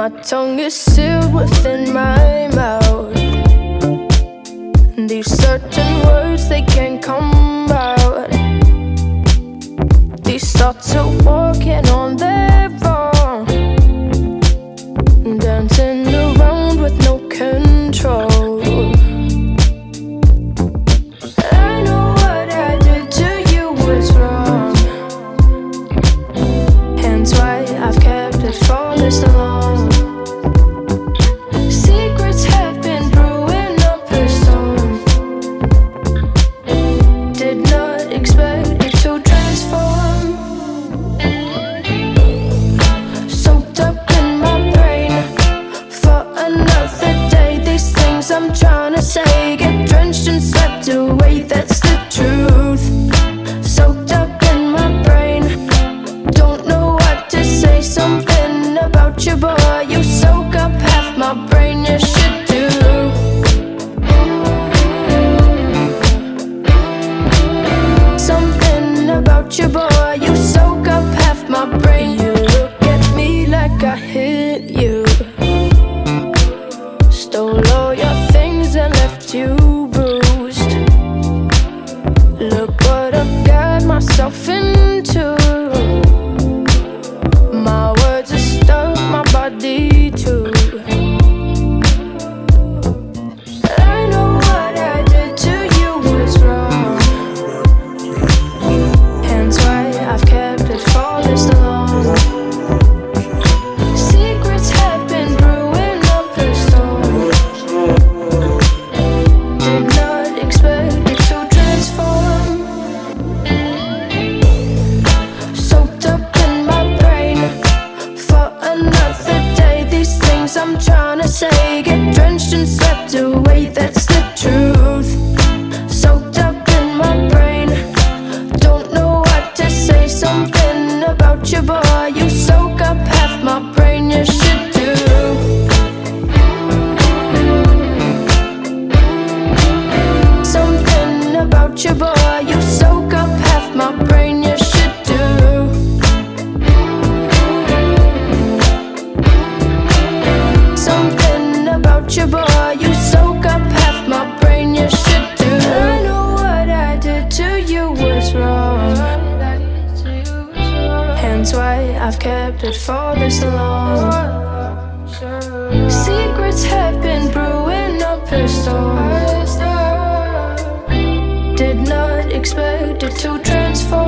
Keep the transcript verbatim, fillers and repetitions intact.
My tongue is sealed within my mouth. These certain words, they can't come out. These thoughts are walking on their own, dancing around with no control. I know what I did to you was wrong, hence why I've kept it for this long. Secrets have been brewing up a storm. Did not expect it to transform. Soaked up in my brain for another day. These things I'm trying to say get drenched and swept away. That's the truth. Soaked up in my brain, don't know what to say. Something about you, boy, you soak up half my brain. You should do. Something about you, boy, you soak up half my brain. You look at me like I hit you, stole all your things and left you bruised. Look what I've got myself into. My words are stuck, my body too. I know what I did to you was wrong, hence why I've kept it for this long. Secrets have been brewing up a storm. Did not expect it to transform. Soaked up in my brain for another day. These things I'm trying to say get drenched and swept away. That's the truth. Soaked up in my brain, don't know what to say. Something about you, boy, you soak up half my brain. You should do. Something about you, boy, you soak up half my brain. You should do. Something about you, boy, you soak up half my brain. You should do. I know what I did to you was wrong, hence why I've kept it for this long. Secrets have been brewing up a storm. Did not expect it to transform.